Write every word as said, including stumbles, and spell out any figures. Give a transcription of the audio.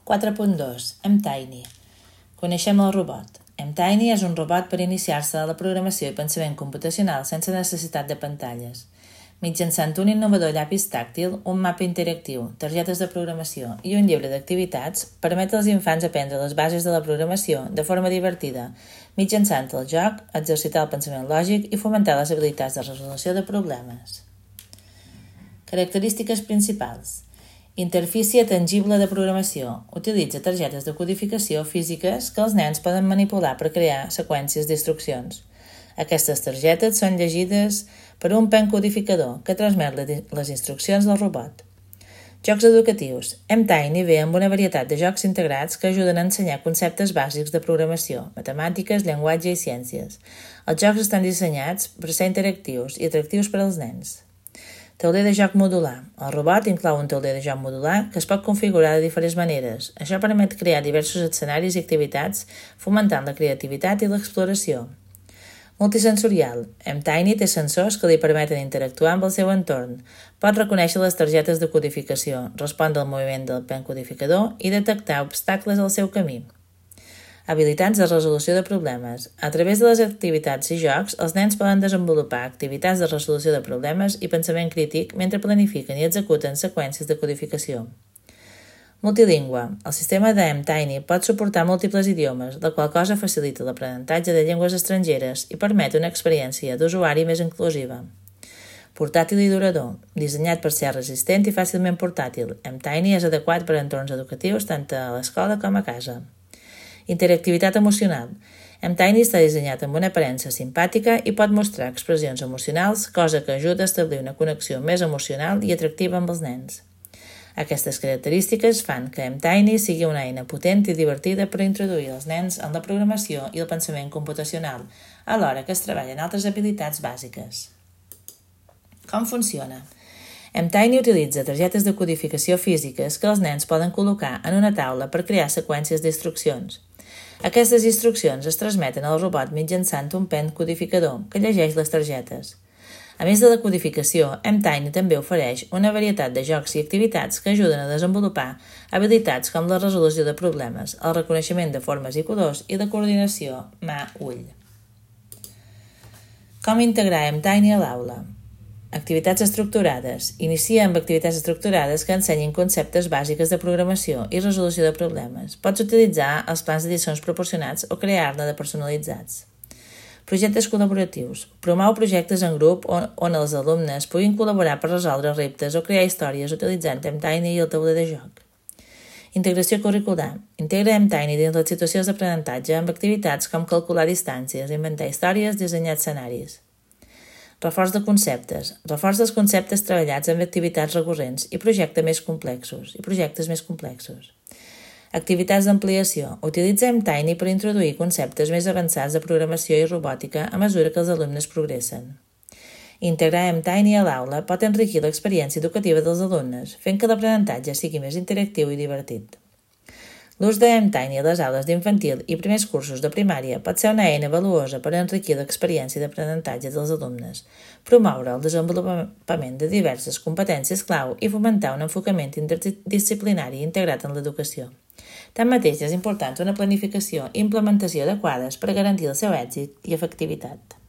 quatre punt dos. mTiny. Coneixem el robot. mTiny és un robot per iniciar-se a la programació i pensament computacional sense necessitat de pantalles. Mitjançant un innovador llapis tàctil, un mapa interactiu, targetes de programació i un llibre d'activitats, permet als infants aprendre les bases de la programació de forma divertida, mitjançant el joc, exercitar el pensament lògic i fomentar les habilitats de resolució de problemes. Característiques principals. Interfície tangible de programació. Utilitza targetes de codificació físiques que els nens poden manipular per crear seqüències d'instruccions. Aquestes targetes són llegides per un pen codificador que transmet les instruccions del robot. Jocs educatius. mTiny ve amb una varietat de jocs integrats que ajuden a ensenyar conceptes bàsics de programació, matemàtiques, llenguatge i ciències. Els jocs estan dissenyats per ser interactius i atractius per als nens. Tauler de joc modular. El robot inclou un tauler de joc modular que es pot configurar de diferents maneres. Això permet crear diversos escenaris i activitats, fomentant la creativitat i l'exploració. Multisensorial. mTiny té sensors que li permeten interactuar amb el seu entorn. Pot reconèixer les targetes de codificació, respondre al moviment del pen codificador i detectar obstacles al seu camí. Habilitats de resolució de problemes. A través de les activitats i jocs, els nens poden desenvolupar activitats de resolució de problemes i pensament crític mentre planifiquen i executen seqüències de codificació. Multilingüe. El sistema de mTiny pot suportar múltiples idiomes, la qual cosa facilita l'aprenentatge de llengües estrangeres i permet una experiència d'usuari més inclusiva. Portàtil i durador. Dissenyat per ser resistent i fàcilment portàtil, mTiny és adequat per a entorns educatius tant a l'escola com a casa. Interactivitat emocional. mTiny està dissenyat amb una aparença simpàtica i pot mostrar expressions emocionals, cosa que ajuda a establir una connexió més emocional i atractiva amb els nens. Aquestes característiques fan que mTiny sigui una eina potent i divertida per introduir els nens en la programació i el pensament computacional, alhora que es treballen altres habilitats bàsiques. Com funciona? mTiny utilitza targetes de codificació físiques que els nens poden col·locar en una taula per crear seqüències d'instruccions. Aquestes instruccions es transmeten al robot mitjançant un pen codificador que llegeix les targetes. A més de la codificació, mTiny també ofereix una varietat de jocs i activitats que ajuden a desenvolupar habilitats com la resolució de problemes, el reconeixement de formes i colors i la coordinació mà-ull. Com integrar mTiny a l'aula? Activitats estructurades. Inicia amb activitats estructurades que ensenyin conceptes bàsics de programació i resolució de problemes. Pots utilitzar els plans de lliçons proporcionats o crear-ne de personalitzats. Projectes col·laboratius. Promou projectes en grup on, on els alumnes puguin col·laborar per resoldre reptes o crear històries utilitzant mTiny i el tauler de joc. Integració curricular. Integra mTiny dins les situacions d'aprenentatge amb activitats com calcular distàncies, inventar històries, dissenyar escenaris. Reforç de conceptes. Reforç dels conceptes treballats amb activitats recurrents i projectes més complexos. i projectes més complexos. Activitats d'ampliació. Utilitza mTiny per introduir conceptes més avançats de programació i robòtica a mesura que els alumnes progressen. Integrar mTiny a l'aula pot enriquir l'experiència educativa dels alumnes, fent que l'aprenentatge sigui més interactiu i divertit. L'ús de mTiny a les aules d'infantil i primers cursos de primària pot ser una eina valuosa per enriquir l'experiència d'aprenentatge dels alumnes, promoure el desenvolupament de diverses competències clau i fomentar un enfocament interdisciplinari integrat en l'educació. Tanmateix, és important una planificació i implementació adequades per garantir el seu èxit i efectivitat.